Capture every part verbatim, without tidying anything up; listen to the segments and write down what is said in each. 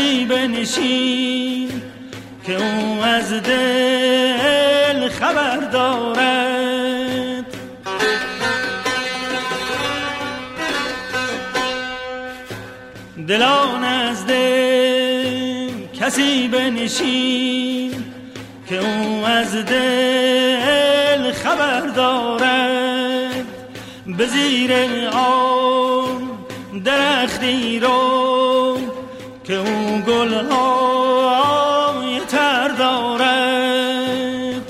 کسی بنشین که او از دل خبر دارد. دلان از دل کسی بنشین که او از دل خبر دارد. به زیر آن درختی رو که او گلهای تر دارد.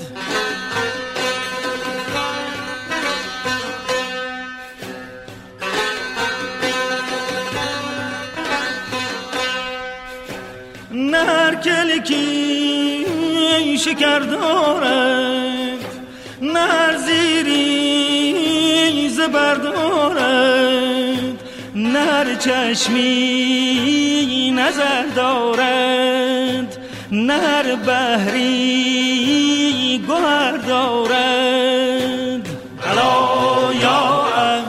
نه هر کلکی شکر دارد، نه هر زیری زبر دارد، نه هر چشمی نظر دارد، نه هر بحری گوهر دارد. الا یا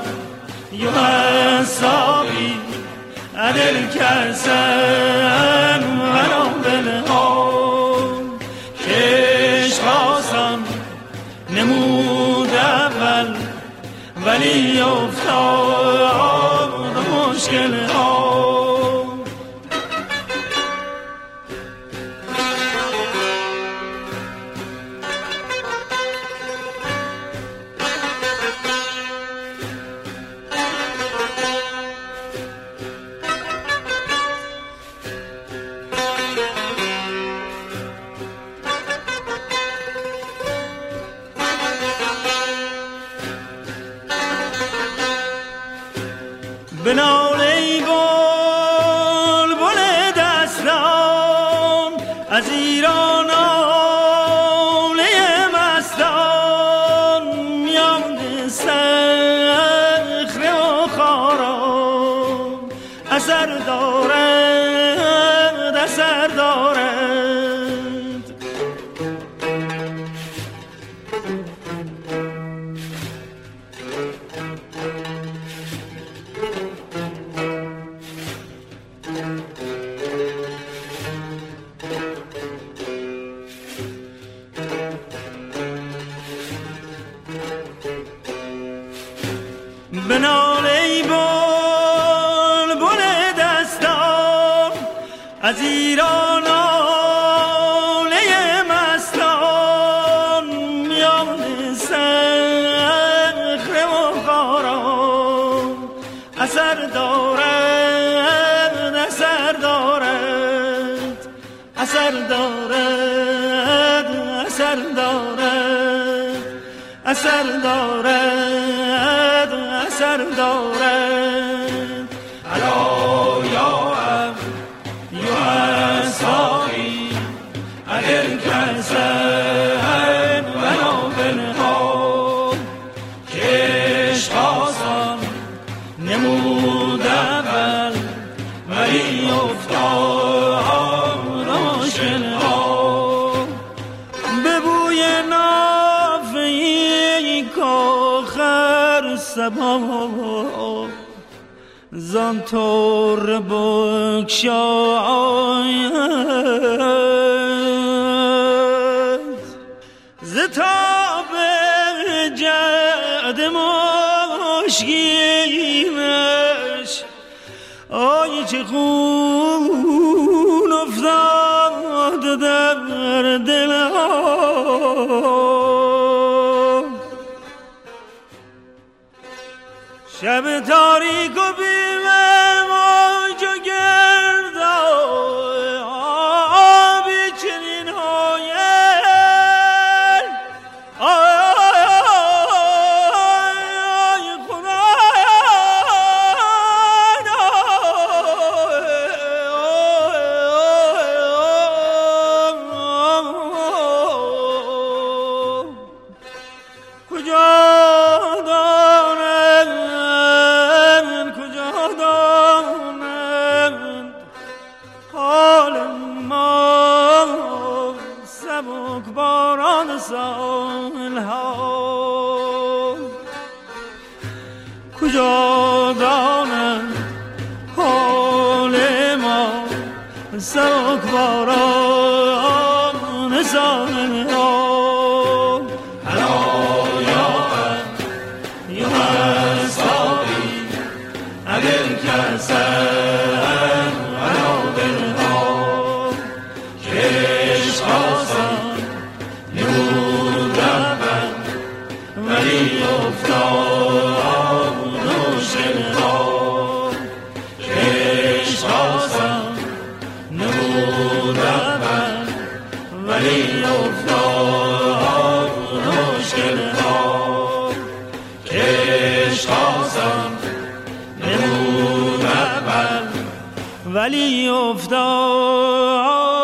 یا صافی عدل کسن ولو بلها کش خواستم نمود اول ولی افتاد مشکل ها. بنال ای بلبل دستان از ایران آله مستان، میان صخره و خاران اثر دارد اثر دارد. بنال ای بلبل دستان از ایران آله مستان، میان صخره و خاران اثر دارد اثر دارد اثر دارد اثر دارد اثر دارد اثر دارد. الا یا یا صافی عدل کسن ولو بلها کش خواستم نمود اول ولی افتاد مشکل ها. به بوی نافه کاخر سبا زان طور بگشاید، ز تاب جعد مشکینش آی چه خون افتاد در دلها. شب تاریک و بیمه موج و گرد آبی چنین هاین آی خدا کجا کجا دانند حال ما سبکباران ساحل ها هلا یا یا ساقی اگر کسر هلا دل ها کش خواستم نور رفت ولی افتاد نوشن ها کش خواستم نور رفت ولی افتاد نوشن ها کش خواستم نور رفت ولی افتاد